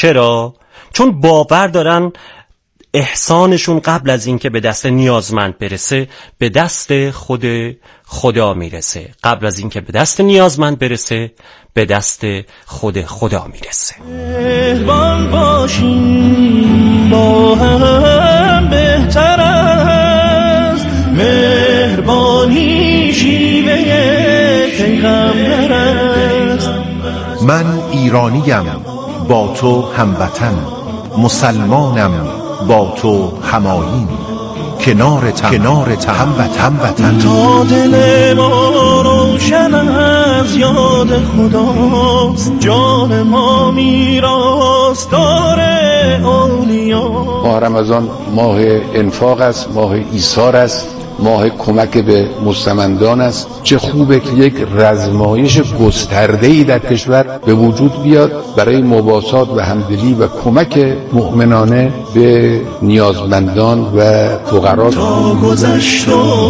چرا؟ چون باور دارن احسانشون قبل از اینکه به دست نیازمند برسه به دست خود خدا میرسه. قبل از اینکه به دست نیازمند برسه به دست خود خدا میرسه. مهربان باشیم با هم بهتر است، مهربانی شیوه پیغمبر است. من ایرانیم با تو هموطن، مسلمانم با تو همایین، کنارت هموطن. تا دل ما روشن از یاد خداست، جان ما میراثدار اولیا. ماه رمضان ماه انفاق است، ماه ایثار است، ماه کمک به مستمندان است. چه خوبه که یک رزمایش گسترده‌ای در کشور به وجود بیاد برای مواسات و همدلی و کمک مؤمنانه به نیازمندان و فقرا. تا گذشت و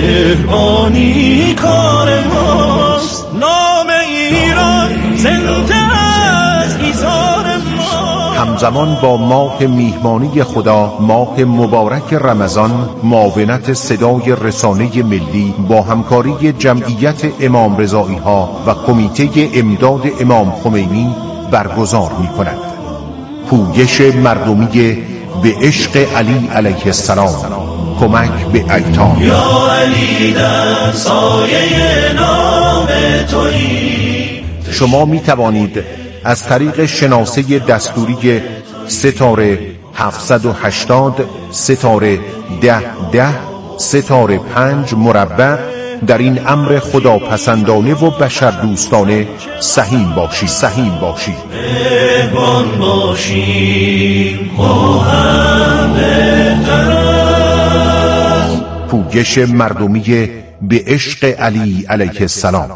مهربانی کار ماست، نام ایران زنده است ایثار ما. همزمان با ماه میهمانی خدا، ماه مبارک رمضان، معاونت صدای رسانه ملی با همکاری جمعیت امام رضایی ها و کمیته امداد امام خمینی برگزار می کند. پویش مردمی به عشق علی علیه السلام، کمک به ایتام. یا علی در سایه نام تویی. شما می توانید از طریق شناسه دستوری ستاره 780 ستاره 1010 ستاره 5 مربع در این امر خداپسندانه و بشر دوستانه سهیم باشید. مهربان باشیم با هم بهتر است. پویش مردمی به عشق علی علیه السلام.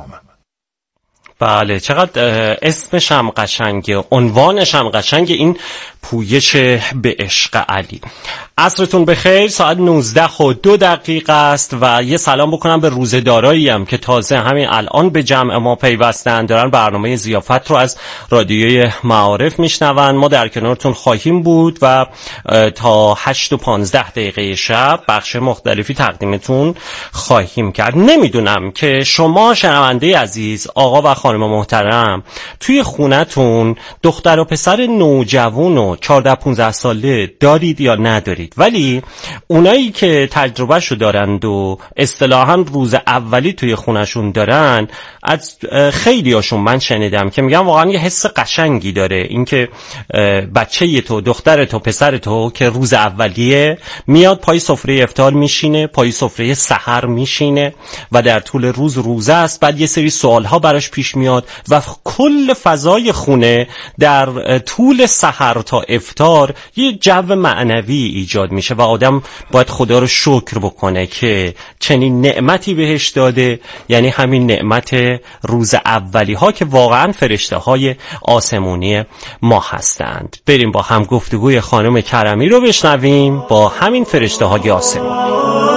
بله، چقدر اسمش هم قشنگه، عنوانش هم قشنگه، این پویش به عشق علی. عصرتون بخیر. ساعت 19:02 است و یه سلام بکنم به روزه‌دارایی هم که تازه همین الان به جمع ما پیوستن، دارن برنامه ضیافت رو از رادیوی معارف میشنون. ما در کنارتون خواهیم بود و تا 8:15 شب بخش مختلفی تقدیمتون خواهیم کرد. نمیدونم که شما شنونده عزیز، آقا و خانم محترم، توی خونتون دختر و پسر نوجوان و 14-15 ساله دارید یا ندارید، ولی اونایی که تجربهشو دارند و اصطلاحاً روز اولی توی خونشون دارن، از خیلی هاشون من شنیدم که میگن واقعا یه حس قشنگی داره اینکه بچه تو، دختر تو، پسر تو که روز اولیه میاد پای سفره افطار میشینه، پای سفره سحر میشینه و در طول روز روزه است، بعد یه سری سوالها براش پیش میاد و کل فضای خونه در طول سحر تا افطار یه جو معنوی ایجاد میشه و آدم باید خدا رو شکر بکنه که چنین نعمتی بهش داده، یعنی همین نعمت روز اولی ها که واقعا فرشته های آسمونی ما هستند. بریم با هم گفتگوی خانم کرمی رو بشنویم با همین فرشته های آسمونی.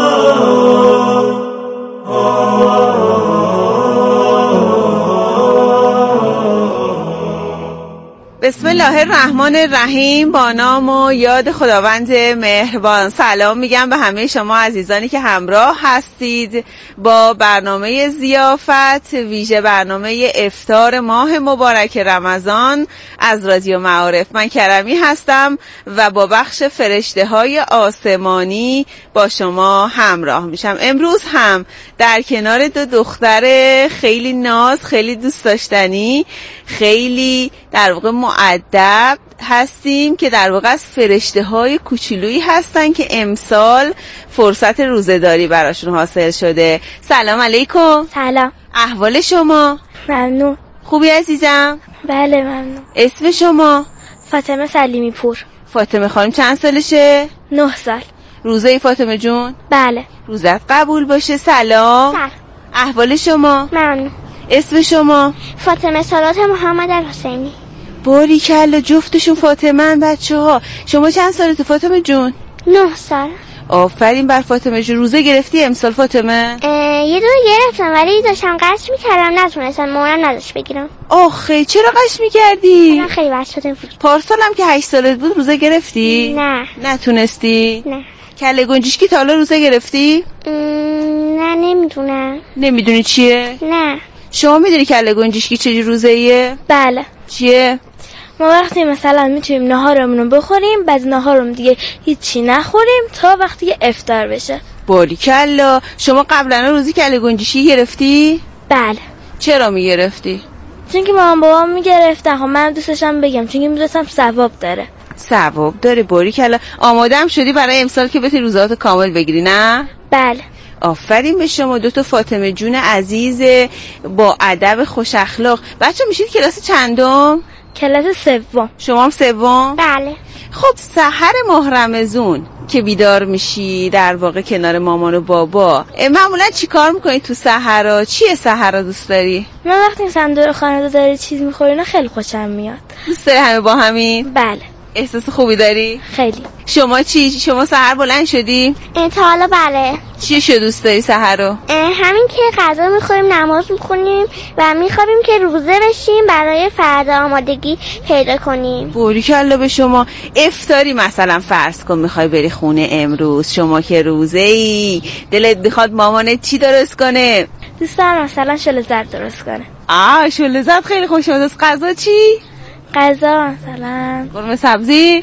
بسم الله الرحمن الرحیم. با نام و یاد خداوند مهربان. سلام میگم به همه شما عزیزانی که همراه هستید با برنامه ضیافت، ویژه برنامه افطار ماه مبارک رمضان از رادیو معارف. من کرمی هستم و با بخش فرشته های آسمانی با شما همراه میشم. امروز هم در کنار دو دختر خیلی ناز، خیلی دوست داشتنی، خیلی در واقع مؤدب هستیم که در واقع از فرشته های کوچولویی هستن که امسال فرصت روزه‌داری براشون حاصل شده. سلام علیکم. سلام. احوال شما؟ ممنون. خوبی عزیزم؟ بله ممنون. اسم شما؟ فاطمه سلیمی پور. فاطمه خانم چند سالشه؟ 9 سال. روزه فاطمه جون؟ بله. روزت قبول باشه. سلام. سلام. احوال شما؟ ممنون. اسم شما؟ فاطمه سارات محمد الحسینی. باریکلا، جفتشون فاطمه ان بچه ها. شما چند سالته فاطمه جون؟ 9 سال. آفرین بر فاطمه جون. روزه گرفتی امسال فاطمه؟ یه دور گرفتم ولی داشتم قش میکردم نتونستم، مامانم نداشت بگیرم. آخه چرا قش میکردی؟ من خیلی بد شده بود. پارسالم که 8 سالت بود روزه گرفتی؟ نه. نتونستی؟ نه. کله گنجشکی تا حالا روزه گرفتی؟ نه نمیدونم. نمیدونی چیه؟ نه. شما میدونی کله گنجشکی چه روزه‌ایه؟ بله. چیه؟ ما وقتی مثلا میتونیم ناهارمون رو بخوریم، بعد ناهارمون دیگه هیچی نخوریم تا وقتی که افطار بشه. باریکلا. شما قبلا روزی کله گنجشکی گرفتی؟ بله. چرا میگرفتی؟ چون که مامان بابام میگرفتن. خب من دوستشم بگم چون که میدونستم ثواب داره. ثواب داره. باریکلا. آماده هم شدی برای امسال که بتونی روزهات کامل بگیری نه؟ بله. آفرین به شما. 2 فاطمه جون عزیز با ادب خوش اخلاق. بچه میشید کلاس چندم؟ کلاس 3. شما هم 3؟ بله. خب سحر ماه رمضان که بیدار میشی در واقع کنار مامان و بابا، معمولا چی کار میکنی تو سحرا؟ چیه سحرا دوست داری؟ من وقتی مثلا دور خانواده داری چیز میخوری خیلی خوشم میاد. دوست داری همه با همین؟ بله. احساس خوبی داری؟ خیلی. شما چی؟ شما سحر بلند شدی؟ تا حالا بله. چی دوست داری سحر رو؟ همین که غذا میخوریم، نماز میخونیم و میخوابیم که روزه بشیم برای فردا آمادگی پیدا کنیم. باریکلا به شما. افطاری مثلا فرض کن میخوای بری خونه امروز، شما که روزه ای، دلت میخواد مامانت چی درست کنه؟ دوست دارم مثلا شل زرد درست کنه. شل زرد خیلی خوشمزه است. غذا چی؟ غذا مثلا قرمه سبزی؟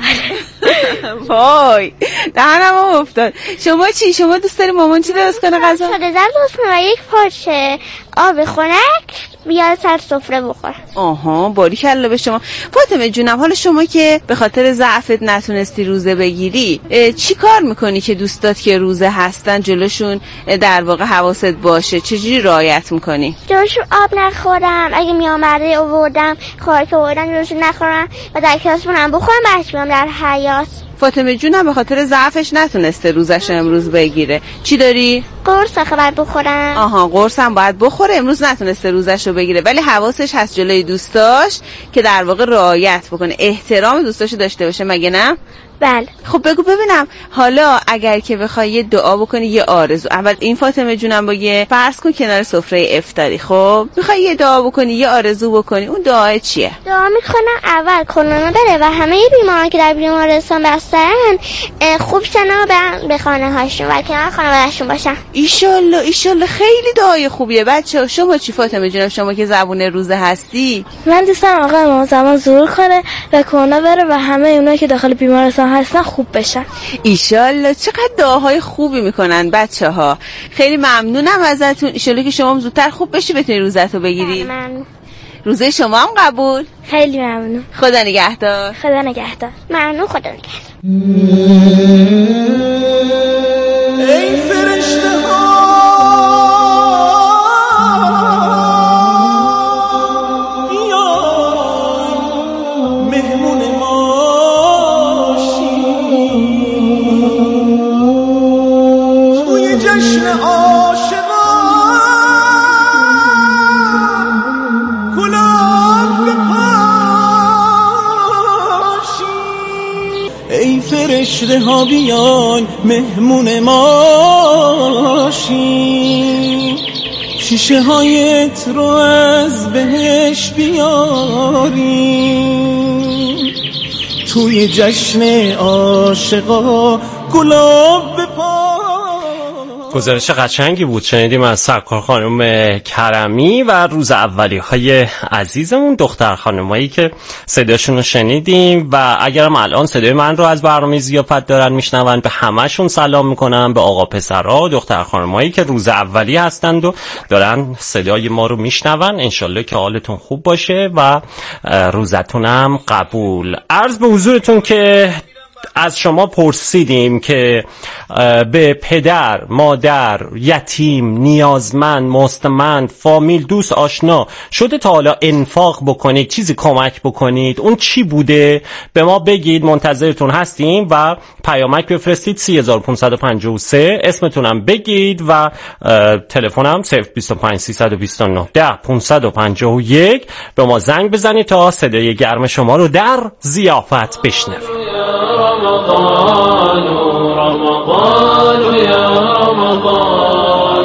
وای دهنم افتاد. شما چی؟ شما دوست داری مامان چی درست کنه غذا؟ شل زرد درست کنه و یک پارچه آب خنک بیاد سر سفره بخور. آها باریکلا به شما. فاطمه جونم حالا شما که به خاطر ضعفت نتونستی روزه بگیری، چی کار میکنی که دوستات که روزه هستن جلوشون در واقع حواست باشه؟ چجوری رعایت میکنی؟ جلوشون آب نخورم، اگه میامده آوردم خوراک آوردم جلوشون نخورم و در کلاسمون هم بخورم بعدش بیام در حیاط. فاطمه جونم به خاطر ضعفش نتونسته روزش امروز بگیره. چی داری؟ قرص باید بخورم. آها قرص هم باید بخوره. امروز نتونسته روزش رو بگیره ولی حواسش هست جلوی دوستاش که در واقع رعایت بکنه، احترام دوستاشو داشته باشه، مگه نه؟ بله. خب بگو ببینم حالا اگر که بخوای یه دعا بکنی، یه آرزو، اول این فاطمه جونم بگه فرض کن کنار سفره افطاری، خب میخوای یه دعا بکنی، یه آرزو بکنی، اون دعا چیه؟ دعا میکنم اول کرونا بره و همه بیماران که در بیمارستان بستن خوب شن و به خانه هاشون و کنار خانواده‌شون باشن. ایشالله ایشالله. خیلی دعای خوبیه. بچه شما چی فاطمه جونم؟ شما که زبون روزه هستی؟ من دوستم آقا امام زمان ظهور کنه و کرونا بره و همه اونایی که داخل بیمارستان هستن خوب بشن. ایشالله. چقدر دعاهای خوبی میکنن بچه‌ها. خیلی ممنونم ازتون. ایشالله که شما زودتر خوب بشی بتونی روزتو بگیری. ممنون. روزه شما هم قبول. خیلی ممنون. خدا نگهدار. خدا نگهدار. ممنون. خدا نگهدار. ای فرشته ها بیا مهمون ما شید توی جشن عاشقان گلاب بپاشید. ای فرشته ها بیاین مهمون ما شید، شیشه هایت رو از بهش بیاریم توی جشن عاشقا گلاب بپاشید. گزارش قشنگی بود شنیدیم از سرکار خانم کرمی و روز اولی های عزیزمون، دختر خانمایی که صداشون رو شنیدیم و اگرم الان صدای من رو از برنامه ضیافت دارن میشنون، به همه‌شون سلام میکنم، به آقا پسرها، دختر خانمایی که روز اولی هستند و دارن صدای ما رو میشنون. انشالله که حالتون خوب باشه و روزتونم قبول. عرض به حضورتون که از شما پرسیدیم که به پدر، مادر، یتیم، نیازمند، مستمند، فامیل، دوست، آشنا شده تا حالا انفاق بکنید، چیزی کمک بکنید؟ اون چی بوده؟ به ما بگید، منتظرتون هستیم و پیامک بفرستید 3553 اسمتونم بگید و تلفنم 025 329 10 551 به ما زنگ بزنید تا صدای گرم شما رو در ضیافت بشنوید. رمضان رمضان یا رمضان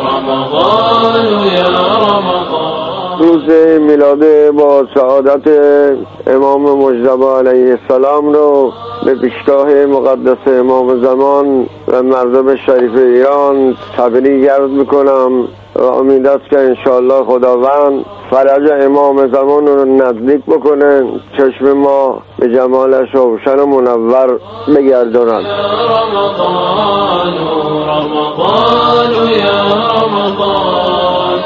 رمضان یا رمضان. روز میلاد با سعادت امام مجتبی علیه السلام رو به پیشگاه مقدس امام زمان و مردم شریف ایران تبریک عرض میکنم و امید است که انشاءالله خداوند فرج امام زمان رو نزدیک بکنه، چشم ما به جمالش روشن و منور بگرداند. رمضان رمضان یا رمضان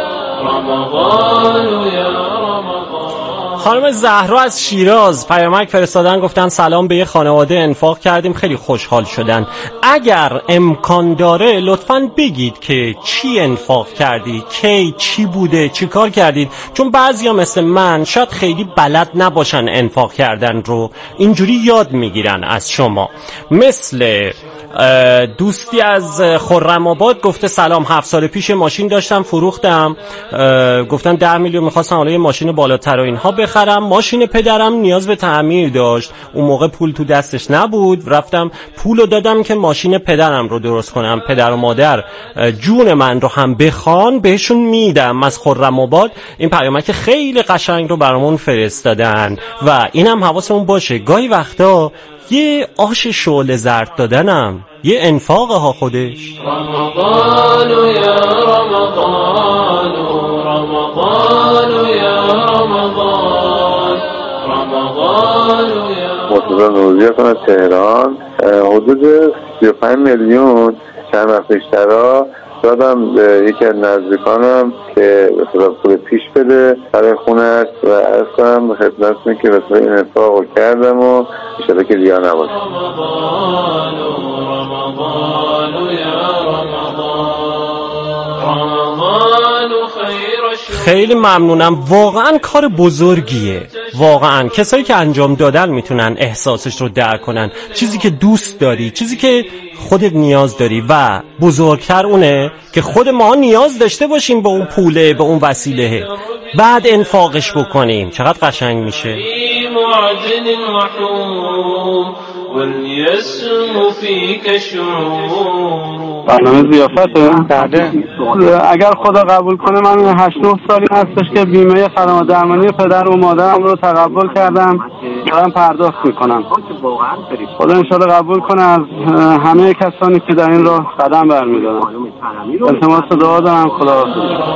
رمضان یا رمضان. خانم زهرا از شیراز پیامک فرستادن، گفتن سلام به یه خانواده انفاق کردیم خیلی خوشحال شدن. اگر امکان داره لطفاً بگید که چی انفاق کردید، کی، چی بوده، چی کار کردید، چون بعضیا مثل من شاید خیلی بلد نباشن انفاق کردن رو، اینجوری یاد میگیرن از شما. مثل دوستی از خرم آباد گفته سلام، 7 سال پیش ماشین داشتم فروختم، گفتن 10 میلیون میخواستم حالا یه ماشین بالاتر و اینها بخرم. ماشین پدرم نیاز به تعمیر داشت، اون موقع پول تو دستش نبود، رفتم پولو دادم که ماشین پدرم رو درست کنم. پدر و مادر جون من رو هم بخوان بهشون میدم. از خرم آباد این پیامک خیلی قشنگ رو برامون فرستادن و اینم حواسمون باشه گاهی وقتا یه آش شعله زرد دادنم یه انفاقه ها خودش. رمضان یا رمضان رمضان یا رمضان رمضان یا مرتضی نوروزی از تهران. حدود 35 میلیون چند وقت پیشترا دادم به یکی از نزدیکانم که مثلا پول پیش بده برای خونه‌اش و عرض کنم خدمتتون که مثلا این انفاق رو کردم و انشاءالله که ریا نباشه. رمضان رمضان یا رمضان رمضان خیر. خیلی ممنونم، واقعا کار بزرگیه. واقعا کسایی که انجام دادن میتونن احساسش رو درک کنن، چیزی که دوست داری، چیزی که خودت نیاز داری و بزرگتر اونه که خود ما نیاز داشته باشیم به اون پوله، به اون وسیله، بعد انفاقش بکنیم. چقدر قشنگ میشه. معجن وحوم واليسم فيك شعور. برنامه زیافته؟ بله. اگر خدا قبول کنه من 8-9 سالی هستش که بیمه خدمات درمانی پدر و مادرم رو تقبل کردم، دارم پرداخت میکنم. خدا انشاءالله قبول کنه از همه کسانی که در این راه قدم برمیدارن. التماس دعا دارم. خدا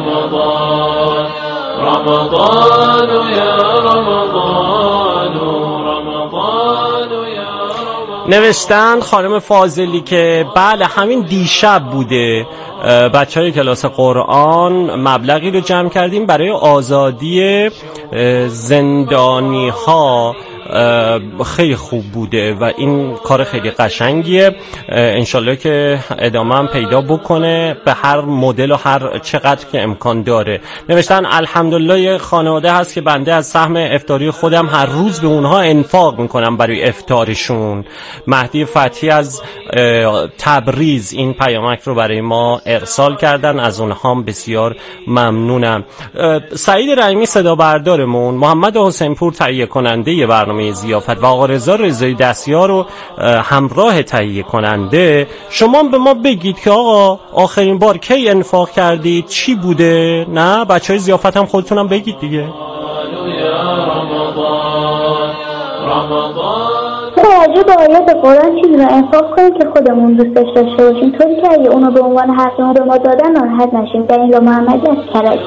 رمضان یا رمضان رمضان یا. نوشتن خانم فاضلی که بله همین دیشب بوده، بچهای کلاس قرآن مبلغی رو جمع کردیم برای آزادی زندانی ها. خیلی خوب بوده و این کار خیلی قشنگیه، انشالله که ادامه هم پیدا بکنه به هر مدل و هر چقدر که امکان داره. نوشتن الحمدلله یه خانواده هست که بنده از سهم افطاری خودم هر روز به اونها انفاق میکنم برای افطارشون. مهدی فتحی از تبریز این پیامک رو برای ما ارسال کردن، از اونها هم بسیار ممنونم. سعید رحیمی صدا بردارمون، محمد حسینپور تهیه کننده برنامه ضیافت و آقا رضا رضایی دستیار رو همراه تهیه کننده، شما به ما بگید که آقا آخرین بار کی انفاق کردید، چی بوده؟ نه بچهای ضیافت هم خودتونم بگید دیگه. راجع به آیات قرآن چیزی رو انفاق کنیم که خودمون دوستش داشته باشیم، طوری که اگه اونو به عنوان حق به ما دادن ناراحت نشیم. در این رو محمدی از کرج.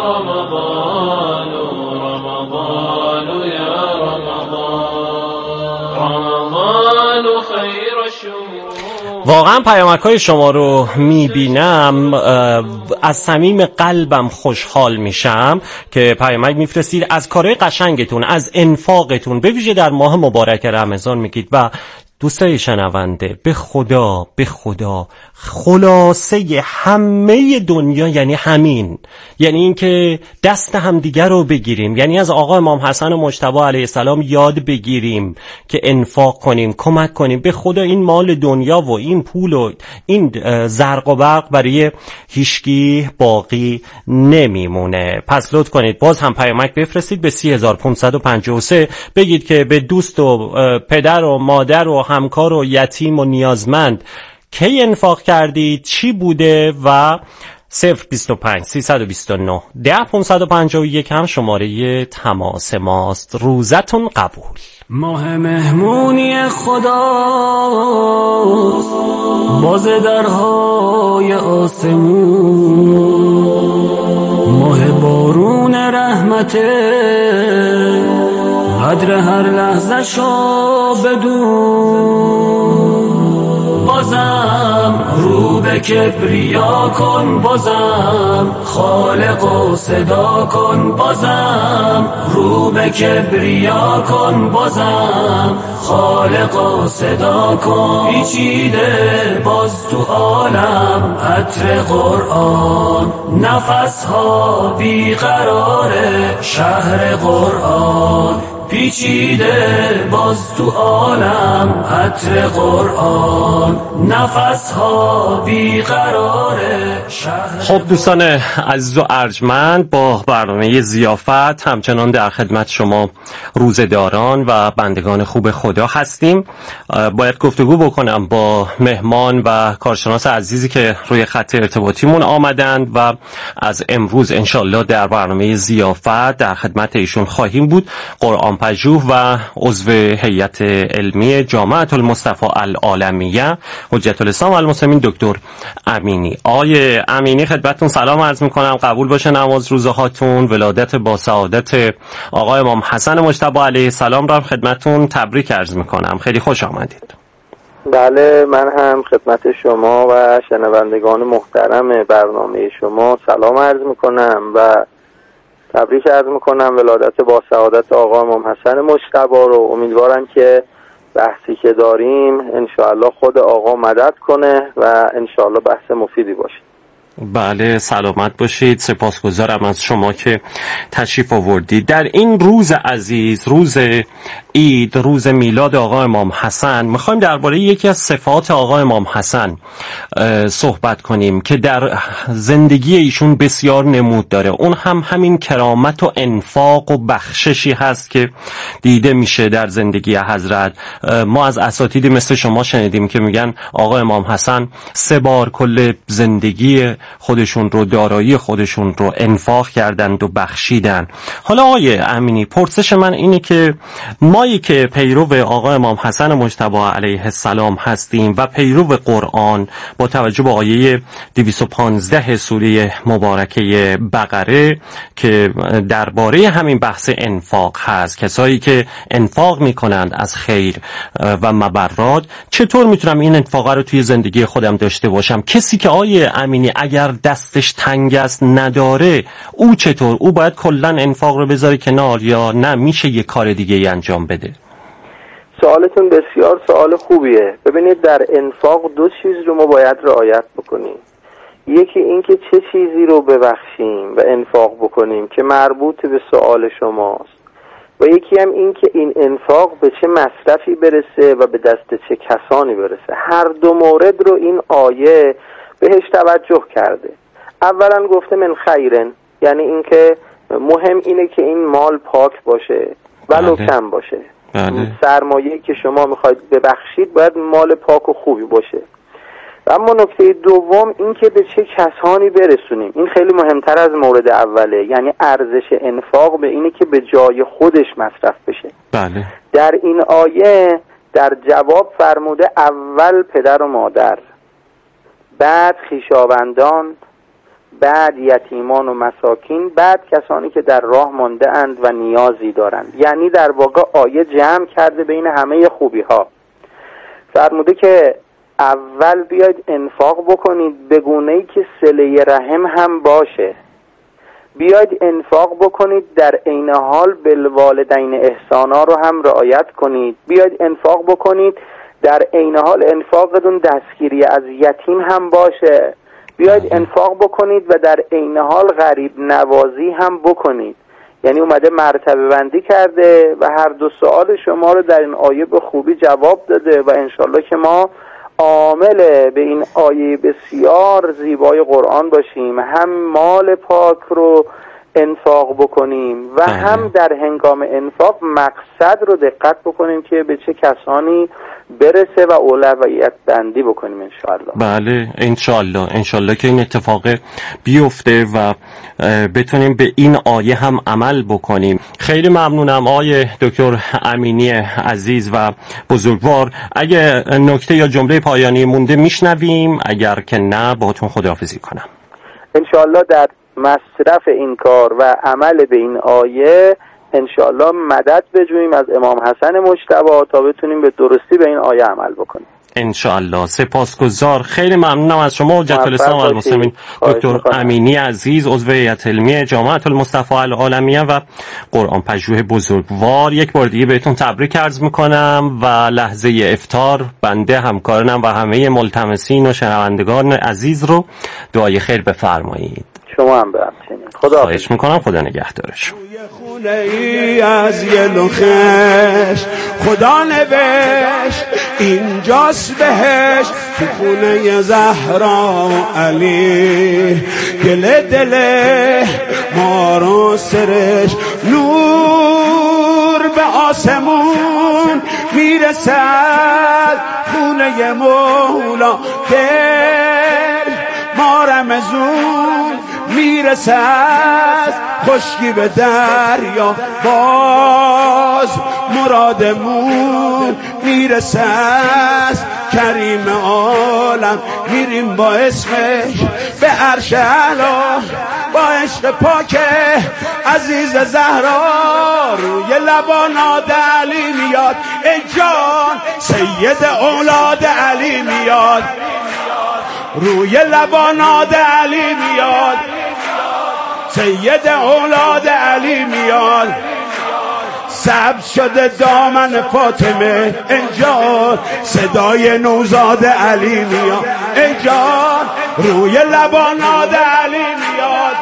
واقعا پیامک‌های شما رو میبینم از صمیم قلبم خوشحال میشم که پیامک میفرستید از کارهای قشنگتون، از انفاقتون، به ویژه در ماه مبارک رمضان میگید. و دوستای شنونده به خدا خلاصه همه دنیا یعنی همین، یعنی این که دست همدیگر رو بگیریم، یعنی از آقا امام حسن مجتبی علیه السلام یاد بگیریم که انفاق کنیم، کمک کنیم. به خدا این مال دنیا و این پول و این زرق و برق برای هیچکی باقی نمیمونه. پس لطف کنید باز هم پیامک بفرستید به 3553 بگید که به دوست و پدر و مادر و همکار و یتیم و نیازمند کی انفاق کردید، چی بوده؟ و 025 329 10551 هم شماره تماس ماست. روزتون قبول. ماه مهمونی خداست، باز درهای آسمون، ماه بارون رحمته، قدر هر لحظه شو بدون. بازم رو به کبریا کن، بازم خالق و صدا کن، بازم رو به کبریا کن، بازم خالق و صدا کن. پیچیده باز تو عالم عطر قرآن، نفسها بیقراره شهر قرآن. پیچیده باز تو عالم عطر قرآن، نفسها بیقراره شهر. خب دوستان عزیز و ارجمند، با برنامه ضیافت همچنان در خدمت شما روزه‌داران و بندگان خوب خدا هستیم. باید گفتگو بکنم با مهمان و کارشناس عزیزی که روی خط ارتباطیمون آمدند و از امروز انشالله در برنامه ضیافت در خدمت ایشون خواهیم بود. قرآن پژوه و عضو هیئت علمی جامعة المصطفى العالمیه حجت الاسلام والمسلمین دکتر امینی. آقای امینی خدمتتون سلام عرض میکنم، قبول باشه نماز روزه هاتون. ولادت با سعادت آقای امام حسن مجتبی علیه السلام را خدمتتون تبریک عرض میکنم. خیلی خوش آمدید. بله، من هم خدمت شما و شنوندگان محترم برنامه شما سلام عرض میکنم و تبریک عرض میکنم ولادت با سعادت آقا امام حسن مجتبی رو. امیدوارم که بحثی که داریم انشاءالله خود آقا مدد کنه و انشاءالله بحث مفیدی باشه. بله سلامت باشید. سپاسگزارم از شما که تشریف آوردید. در این روز عزیز، روز عید، روز میلاد آقا امام حسن، میخوایم درباره یکی از صفات آقا امام حسن صحبت کنیم که در زندگی ایشون بسیار نمود داره. اون هم همین کرامت و انفاق و بخششی هست که دیده میشه در زندگی حضرت. ما از اساتید مثل شما شنیدیم که میگن آقا امام حسن 3 بار کل زندگی خودشون رو، دارایی خودشون رو انفاق کردند و بخشیدن. حالا آقای امینی، پرسش من اینه که مایی که پیرو آقا امام حسن مجتبی علیه السلام هستیم و پیرو قرآن، با توجه به آیه 215 سوره مبارکه بقره که درباره همین بحث انفاق هست، کسایی که انفاق میکنند از خیر و مبرات، چطور میتونم این انفاق رو توی زندگی خودم داشته باشم؟ کسی که آقای امینی اگر دستش تنگ است نداره، او چطور؟ او باید کلا انفاق رو بذاره کنار یا نه میشه یه کار دیگه ای انجام بده؟ سوالتون بسیار سوال خوبیه. ببینید، در انفاق 2 چیز رو ما باید رعایت بکنیم. یکی این که چه چیزی رو ببخشیم و انفاق بکنیم که مربوط به سوال شماست، و یکی هم این که این انفاق به چه مصرفی برسه و به دست چه کسانی برسه. هر 2 مورد رو این آیه بهش توجه کرده. اولا گفته من خیرن، یعنی این که مهم اینه که این مال پاک باشه ولو کم باشه. سرمایه‌ای که شما میخواید ببخشید باید مال پاک و خوبی باشه. اما نکته دوم این که به چه کسانی برسونیم، این خیلی مهمتر از مورد اوله. یعنی ارزش انفاق به اینه که به جای خودش مصرف بشه. بله. در این آیه در جواب فرموده اول پدر و مادر، بعد خویشاوندان، بعد یتیمان و مساکین، بعد کسانی که در راه مانده اند و نیازی دارند. یعنی در واقع آیه جمع کرده بین همه خوبی ها. فرموده که اول بیاید انفاق بکنید به گونه‌ای که صله رحم هم باشه. بیاید انفاق بکنید در عین حال بالوالدین احسانا رو هم رعایت کنید. بیاید انفاق بکنید در عین حال انفاقتون دستگیری از یتیم هم باشه. بیاید انفاق بکنید و در عین حال غریب نوازی هم بکنید. یعنی اومده مرتبه بندی کرده و هر 2 سوال شما رو در این آیه به خوبی جواب داده و انشالله که ما عامل به این آیه بسیار زیبای قرآن باشیم. هم مال پاک رو انفاق بکنیم و هم در هنگام انفاق مقصد رو دقت بکنیم که به چه کسانی برسه و اولویت بندی بکنیم انشاءالله. بله انشاءالله که این اتفاق بیفته و بتونیم به این آیه هم عمل بکنیم. خیلی ممنونم آقای دکتر امینی عزیز و بزرگوار. اگه نکته یا جمله پایانی مونده میشنویم، اگر که نه باهاتون خداحافظی کنم. انشاءالله در مصرف این کار و عمل به این آیه انشاءالله مدد بجوییم از امام حسن مجتبی تا بتونیم به درستی به این آیه عمل بکنیم انشاءالله. سپاسگزار، خیلی ممنونم از شما حجت الاسلام و المسلمین دکتر امینی عزیز، عضو هیئت علمی جامعه المصطفى العالمیه و قرآن پژوه بزرگوار. یک بار دیگه بهتون تبریک عرض میکنم و لحظه افطار بنده، همکارانم و همه ملتمسین و شنوندگان عزیز رو دعای خیر بفرمایید. شما هم برمچینید. خدا خواهش میکنم، خدا نگهدارش. خونه ای از یه لخش خدا نوشت اینجاست بهش، تو خونه زهرا و علی گل دل ما رو سرش، نور به آسمون میرسد خونه مولا دل ما رمزون میرسد خشکی به دریا، باز مرادمون میرسد کریم عالم، میریم با اسمش به عرش اعلا، با عشق پاک عزیز زهرا، روی لبانات علی میاد ای جان، سید اولاد علی میاد، روی لبانات علی میاد، سید اولاد علی میاد، سبز شده دامن فاطمه اینجا، صدای نوزاد علی میاد اینجا، روی لبانات علی میاد،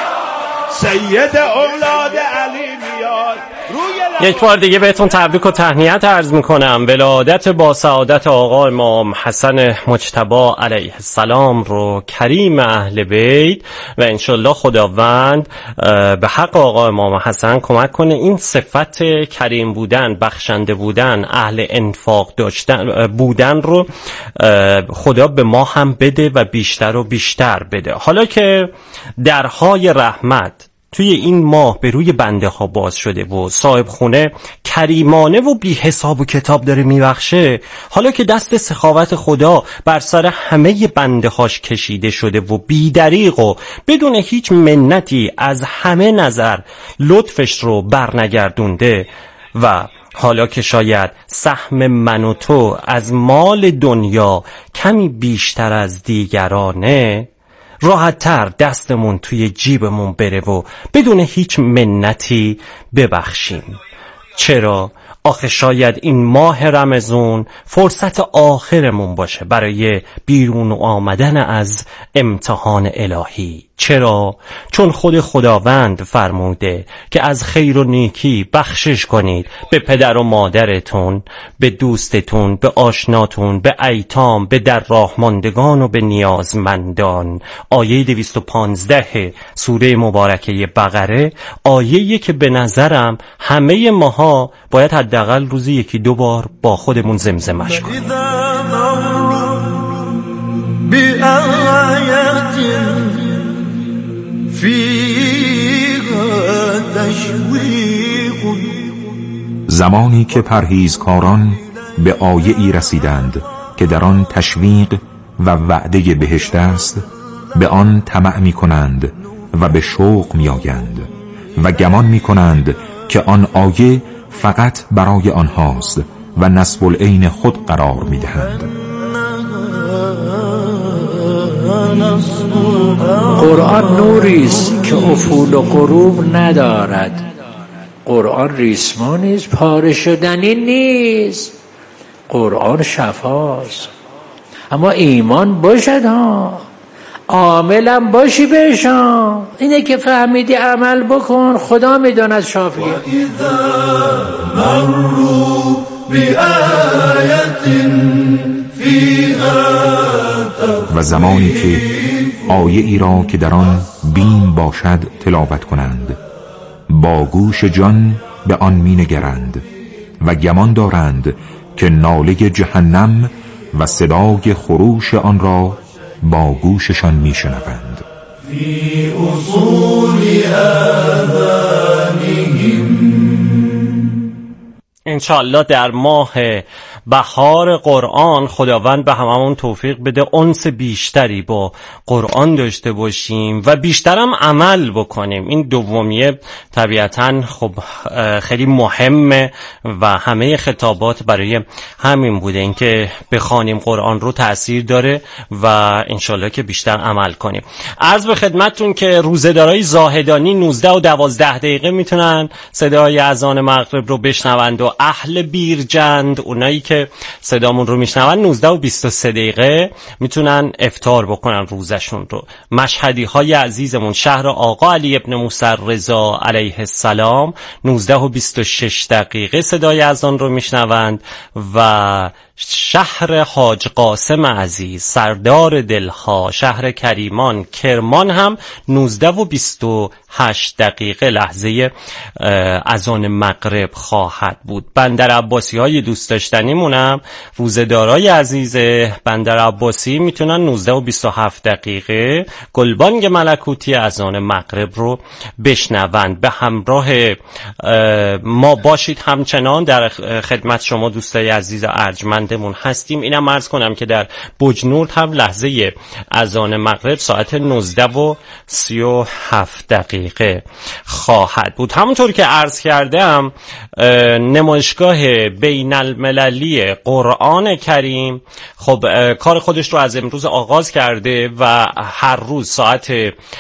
سید اولاد علی میاد. یک بار دیگه بهتون تبریک و تهنیت عرض میکنم. ولادت با سعادت آقا امام حسن مجتبی علیه السلام رو کریم اهل بیت و انشالله خداوند به حق آقا امام حسن کمک کنه این صفت کریم بودن، بخشنده بودن، اهل انفاق داشتن بودن رو خدا به ما هم بده و بیشتر و بیشتر بده. حالا که درهای رحمت توی این ماه به روی بنده ها باز شده و صاحب خونه کریمانه و بی حساب و کتاب داره میبخشه، حالا که دست سخاوت خدا بر سر همه بنده هاش کشیده شده و بی دریغ و بدون هیچ منتی از همه نظر لطفش رو برنگردونده و حالا که شاید سهم من و تو از مال دنیا کمی بیشتر از دیگرانه، راحت تر دستمون توی جیبمون بره و بدون هیچ منتی ببخشیم. چرا؟ آخه شاید این ماه رمضان فرصت آخرمون باشه برای بیرون آمدن از امتحان الهی. چرا؟ چون خود خداوند فرموده که از خیر و نیکی بخشش کنید به پدر و مادرتون، به دوستتون، به آشناتون، به ایتام، به در راه ماندگان و به نیازمندان. آیه 215 سوره مبارکه بقره، آیه‌ای که به نظرم همه ماها باید حداقل روزی یکی دو بار با خودمون زمزمش کنیم. زمانی که پرهیزکاران به آیه‌ای رسیدند که در آن تشویق و وعده بهشت است، به آن طمع می کنند و به شوق می آیند و گمان می کنند که آن آیه فقط برای آنهاست و نصب العین خود قرار می دهند. قرآن نوریست که افول و غروب ندارد. قرآن ریسمانیست، پاره شدنی نیست. قرآن شفاست. اما ایمان باشد ها، عاملم باشی بهشان. اینه که فهمیدی عمل بکن، خدا میداند شافیه. و زمانی که آیه ای را که در آن بین باشد تلاوت کنند، با گوش جان به آن می نگرند و گمان دارند که ناله جهنم و صدای خروش آن را با گوششان می شنوند. فی اصول آذانهم. انشاءالله در ماه بهار قرآن خداوند به هممون توفیق بده انس بیشتری با قرآن داشته باشیم و بیشترم عمل بکنیم. این دومیه طبیعتاً خب خیلی مهمه و همه خطابات برای همین بوده، اینکه بخوانیم قرآن رو تأثیر داره و انشاءالله که بیشتر عمل کنیم. عرض به خدمتتون که روزه‌دارای زاهدانی 19 و 12 دقیقه میتونن صدای اذان مغرب رو بشنوند و اهل بیرجند اونایی که صدامون رو میشنون 19 و 23 دقیقه میتونن افطار بکنن روزشون رو. مشهدی های عزیزمون شهر آقا علی ابن موسی رضا علیه السلام 19 و 26 دقیقه صدای اذان رو میشنوند و شهر حاج قاسم عزیز سردار دلها شهر کریمان کرمان هم 19 و 28 دقیقه لحظه اذان مغرب خواهد بود. بندر عباسی های دوست داشتنیمونم روزه‌دارای عزیز بندر عباسی میتونن 19 و 27 دقیقه گلبانگ ملکوتی اذان مغرب رو بشنوند. به همراه ما باشید، همچنان در خدمت شما دوستای عزیز ارجمندمون هستیم. اینم عرض کنم که در بجنورد هم لحظه اذان مغرب ساعت 19 و 37 دقیقه خواهد بود. همونطور که عرض کردم نمایشگاه بین المللی قرآن کریم خب کار خودش رو از امروز آغاز کرده و هر روز ساعت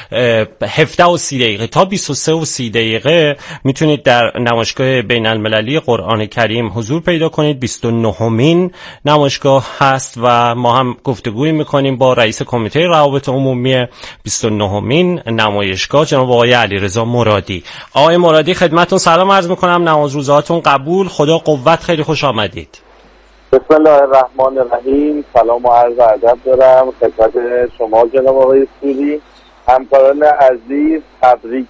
17 و 30 دقیقه تا 23 و 30 دقیقه میتونید در نمایشگاه بین المللی قرآن کریم حضور پیدا کنید. 29مین نمایشگاه هست و ما هم گفتگوی میکنیم با رئیس کمیته روابط عمومی 29مین نمایشگاه جناب آقای علیرضا مرادی. آقای مرادی خدمتتون سلام عرض میکنم، نماز روزهاتون قبول، خدا قوت، خیلی خوش آمدید. بسم الله الرحمن الرحیم. سلام و عرض ادب دارم خدمت شما جناب آقای سوری، همکاران عزیز. تبریک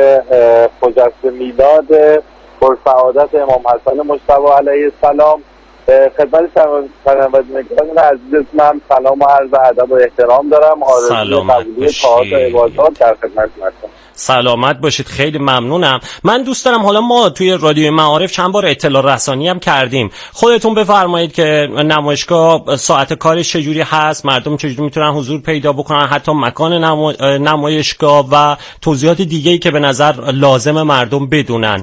خجسته میلاد پرسعادت امام حسن مجتبی علیه السلام. خدمت شنوندگان عزیز من سلام و عرض ادب و احترام دارم. آرزوی قبولی طاعات و عبادات در خدمتتون هستم. سلامت باشید، خیلی ممنونم. من دوست دارم حالا ما توی رادیو معارف چند بار اطلاع رسانی هم کردیم، خودتون بفرمایید که نمایشگاه ساعت کارش چجوری هست، مردم چجوری میتونن حضور پیدا بکنن، حتی مکان نمایشگاه و توضیحات دیگه‌ای که به نظر لازم مردم بدونن.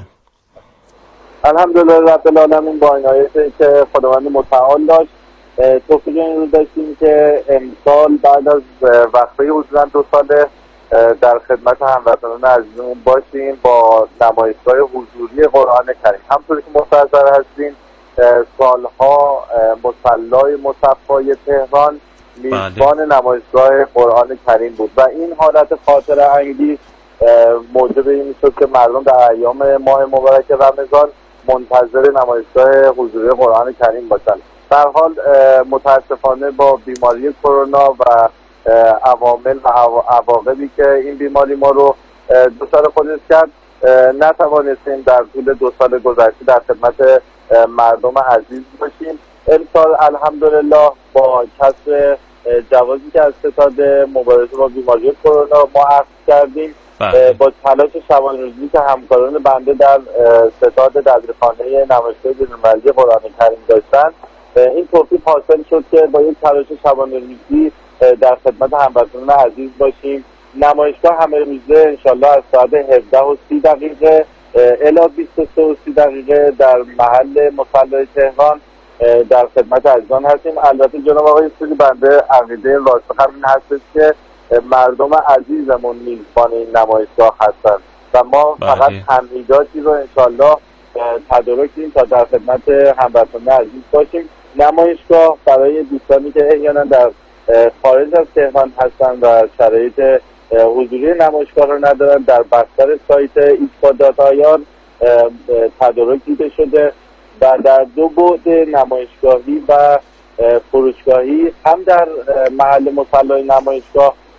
الحمدلله رب العالمین با عنایتی که خداوند متعال داشت توفیق این رو داشتیم که امسال بعد از وقفه حدوداً 2 ساله در خدمت هموطنان عزیزمون باشیم با نمایشگاه حضوری قرآن کریم. همونطوری که مستحضر هستیم سالها مصلای مصفای تهران میزبان نمایشگاه قرآن کریم بود و این حالت خاطره انگیز موجب این میشد که مردم در ایام ماه مبارک رمضان منتظر نمایشگاه حضوری قرآن کریم باشند. در حال متاسفانه با بیماری کرونا و عوامل و عواقبی که این بیماری ما رو دچار خودش کرد نتوانستیم در طول 2 سال گذشته در خدمت مردم عزیز باشیم. امسال الحمدلله با کسب جوازی که از ستاد مبارزه با بیماری کرونا ما اخذ کردیم با تلاش شبانه روزی که همکاران بنده در ستاد دبیرخانه نمایشگاه بین‌المللی قرآن کریم داشتن این توفیق حاصل شد که با یک تلاش شبانه روزی در خدمت هموطنان عزیز باشیم. نمایشگاه همه روزه انشالله از ساعت 17 و 30 دقیقه الی 23 و 30 دقیقه در محل مصلی تهران در خدمت عزیزان هستیم. البته جناب آقای سوری بنده عقیده راسخ این هستش که مردم عزیزمون میزبان این نمایشگاه هستند و ما فقط تمهیداتی رو انشالله تدارکیم تا در خدمت هموطنان عزیز باشیم. نمایشگاه برای دوستانی که احیانا در خارج از تهران هستند و شرایط حضوری نمایشگاه رو ندارن در بستر سایت ایکسپا.ir تدارک دیده شده و در 2 بعد نمایشگاهی و فروشگاهی هم در محل مصلی نمایشگاه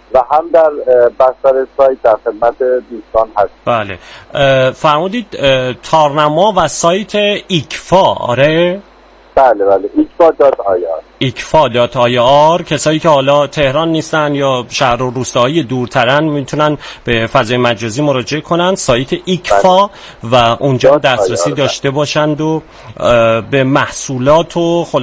و هم در بستر سایت در خدمت دوستان هست. بله فرمودید تارنما و سایت ایکفا، آره؟ بله ikfa.ir. کسایی که حالا تهران نیستن یا شهر و روستاهای دورترن میتونن به فضای مجازی مراجعه کنن سایت ایکفا و اونجا دسترسی داشته باشند و به محصولات و